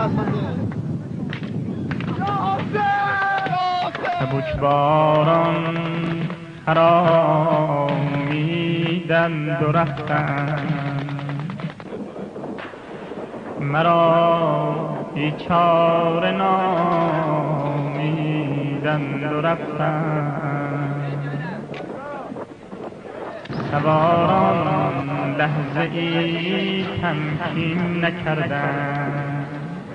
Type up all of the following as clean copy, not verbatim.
سبکباران خرامیدند و رفتند، مرا بیچاره نامیدند و رفتند. سواران لحظه ای تمکین نکردند،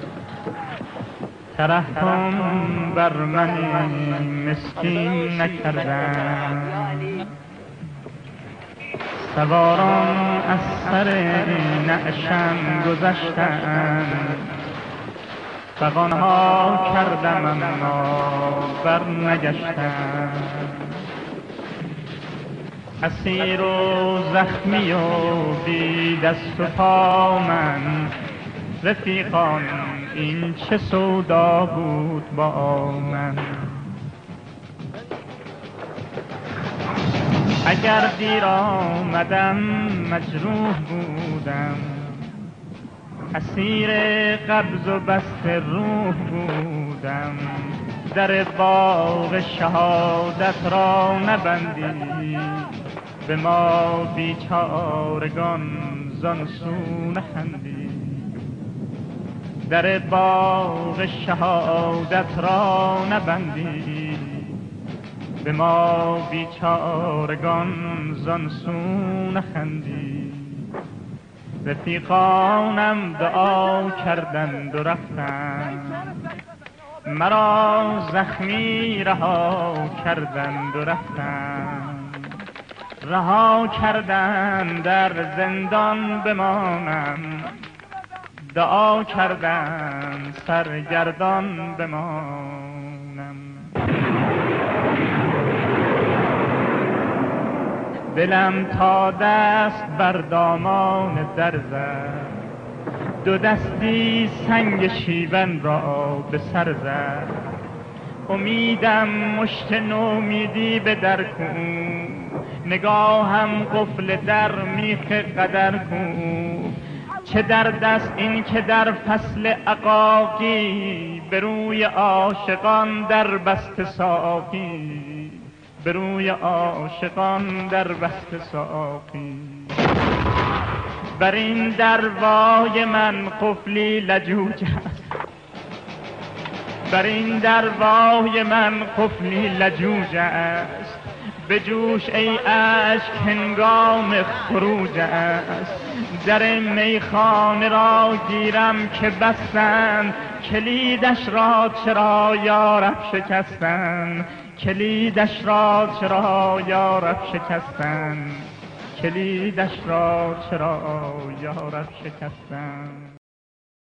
ترحم بر من مسکین نکردند. سواران از سر نعشم گذشتند، فغانها کردم اما بر نگشتند. اسیر و زخمی و بی دست و پا من، رفیقان این چه سودا بود با من. اگر دیر آمدم مجروح بودم، اسیر قبض و بست روح بودم. در باغ شهادت را نبندی، به ما بیچارگان زان سو نخندی. در باغ شهادت را نبندی، به ما بیچارگان زان سو نخندی. رفیقانم دعا کردند و رفتند، مرا زخمی رها کردند و رفتند. رها کردند در زندان بمانم، دعا کردند سرگردان بمانم. دلم تا دست بر دامان در زد، دو دستی سنگ شیون را به سر زد. امیدم مشت نومیدی به در کن، نگاهم قفل در میخ قدر کن. چه در دست این که در فصل عقاقی، به روی عاشقان در بست ساقی. به روی عاشقان در بست ساقی. بر این دروای من قفلی لجوج است، بر این دروای من قفلی لجوج است. به جوش ای عشق هنگام خروج است. در میخانه را گیرم که بستند، کلیدش را چرا یارب شکستند. کلیدش را چرا یارب شکستند. کلیدش را چرا یارب شکستند.